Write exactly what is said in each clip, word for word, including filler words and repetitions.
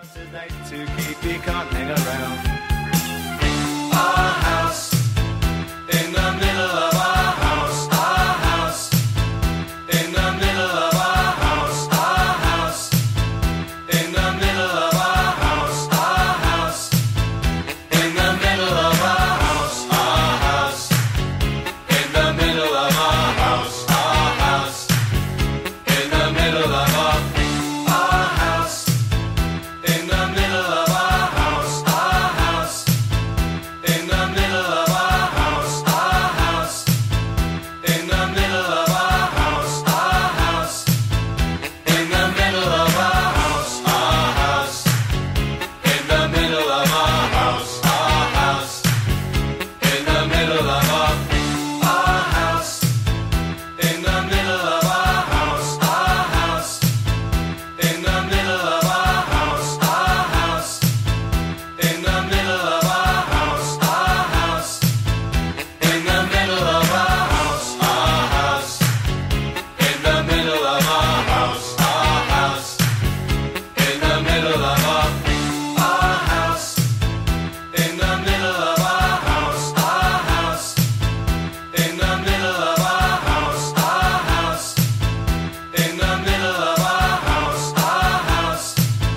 To keep you can't hang around. Our house in the middle of our house. Our house in the middle of our house. Our house in the middle of our house. Our house in the middle of our house. Our house in the middle of our house. Our house in the middle of our our house in the middle of our house. Our house in the middle of our house. Our house in the middle of our house. Our house in the middle of our house. Our house in the middle of our house. Our house in the middle of our our house in the middle of our house. Our house in the middle of our house. Our house in the middle of our house. Our house in the middle of our house. Our house in the middle of our house. Our house in the middle of our our house in the middle of our house. Our house in the middle of our house. Our house in the middle of our house. Our house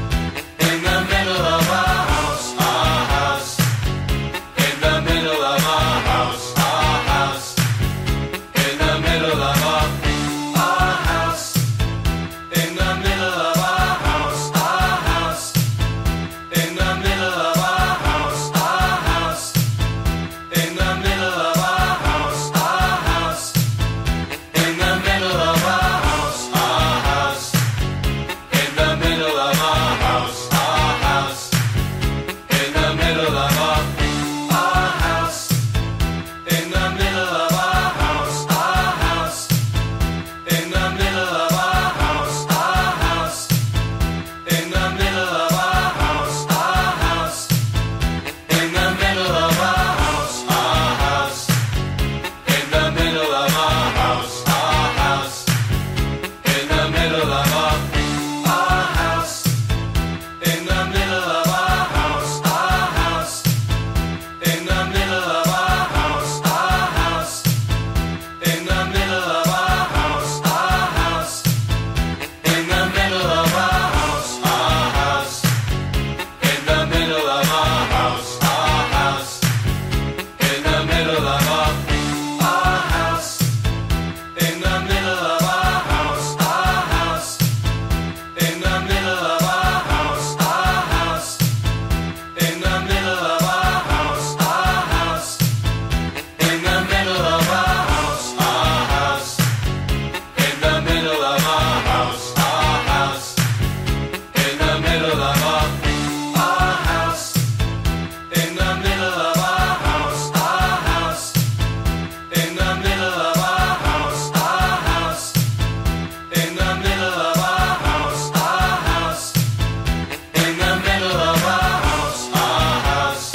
in the middle of our house. Our house in the middle of our house. Our house in the middle of our our house in the middle of our house. Our house in the middle of our house. Our house in the middle of our house. Our house in the middle of our house. Our house in the middle of our house. Our house in the middle of our our house in the middle of our house. Our house in the middle of our house. Our house in the middle of our house. Our house in the middle of our house. Our house in the middle of our house. Our house in the middle of our our house in the middle of our house. Our house in the middle of our house. Our house in the middle of our house. Our house in the middle of our house. Our house in the middle of our house. Our house in the middle of our our house in the middle of our house. Our house in the middle of our house. Our house in the middle of our house. Our house in the middle of our house. Our house in the middle of our house. Our house in the middle of our our house in the middle of our house. Our house in the middle of our house. Our house in the middle of our house. Our house in the middle of our house. Our house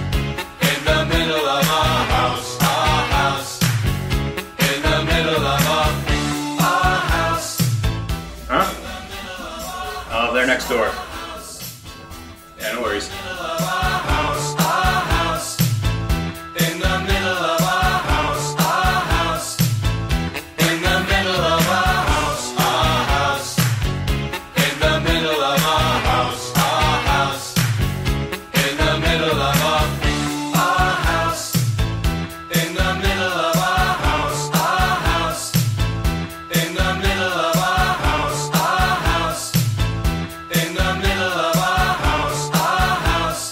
in the middle of our house. Our house in the middle of our our house. Huh? Oh, they're next door. Yeah, no worries. Our house. Our house in the middle of our house. Our house in the middle of our house. Our house in the middle of our house. Our house in the middle of our our house in the middle of our house. Our house in the middle of our house. Our house in the middle of our house. Our house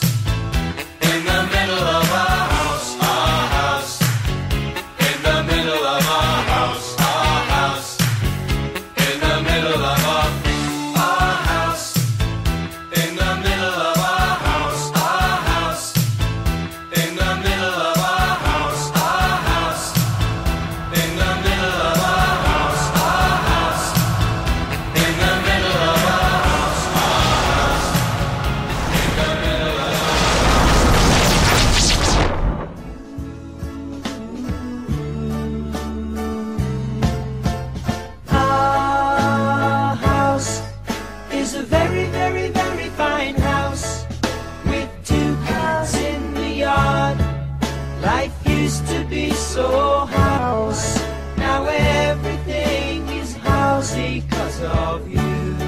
so house. Now everything is house because of you.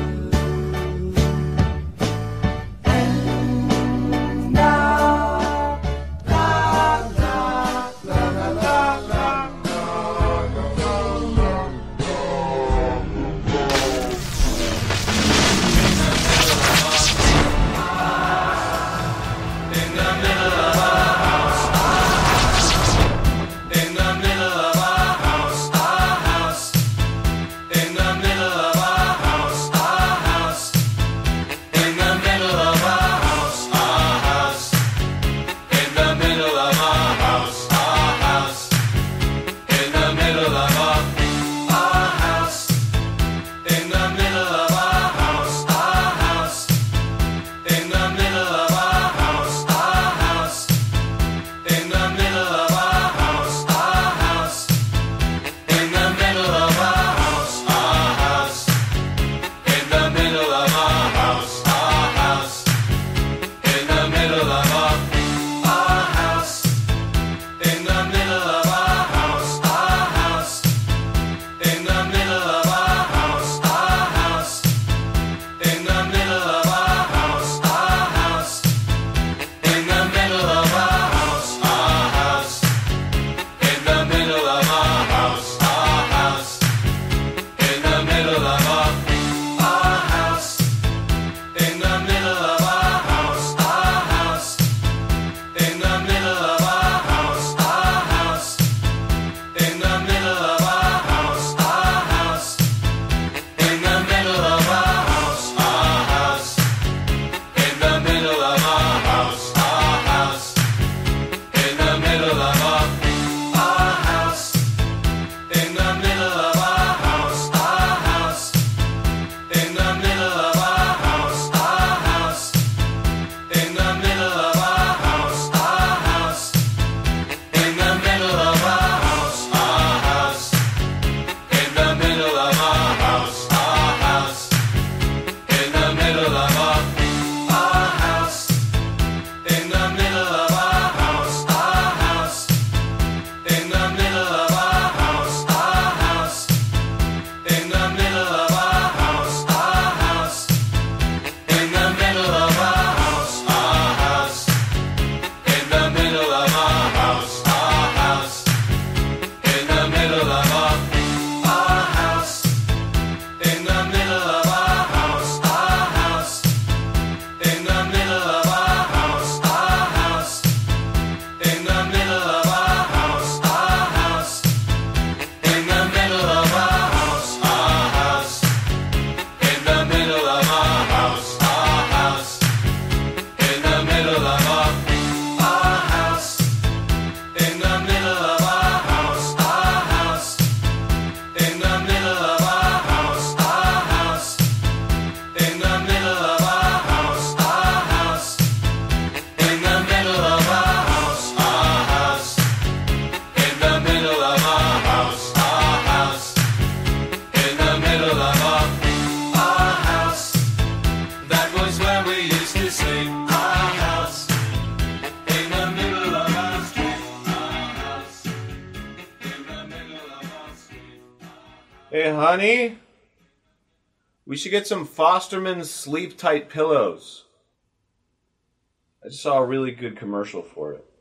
And now, la la la la la la. In the middle of our house, in the middle of our house, our house. In the middle of our house, our house. In the middle of our house, our house. In the middle of our house, our house. In the middle of our our house. In the middle of our house, our house. In the middle of our house, our house. In the middle of our house, our house. In the middle of our house, our house. In the middle of our house, our house. In the middle of our our house. In the middle of our house, our house. In the middle of our house, our house. In the middle of our house, our house. In the middle of our house, our house. In the middle of our house, our house. In the middle of our our house. In the middle of our house, our house. In the middle of our house, our house. In the middle of our house, our house. In the middle of our house, our house. In the middle of our house, our house. In the middle of our our house. In the middle of our house, our house. In the middle of our house, our house. In the middle of our house, our house. In the middle of our house, our house. In the middle of our house, our house. In the middle of our our house. In the middle of our house, our house. In the middle of our house, our house. In the middle of our house, our house. In the middle of our house, our house. In the middle of our house, our house. In the middle of our our house. In the middle of our house, our house. In the middle of our house, our house. In the middle of our house, our house. In the middle of our house, our house. In the middle of our house, our house. In the middle of our our house. In the middle of our house, our house. In the middle of our house, our house. In the middle of our house, our house. In the middle of our house, our house. In the middle of our house, our house. In the middle of our our house. That was where we used to sleep. Our house. In the middle of our street. Our house. In the middle of our street. Hey, honey, we should get some Fosterman's Sleep Tight pillows. I just saw a really good commercial for it.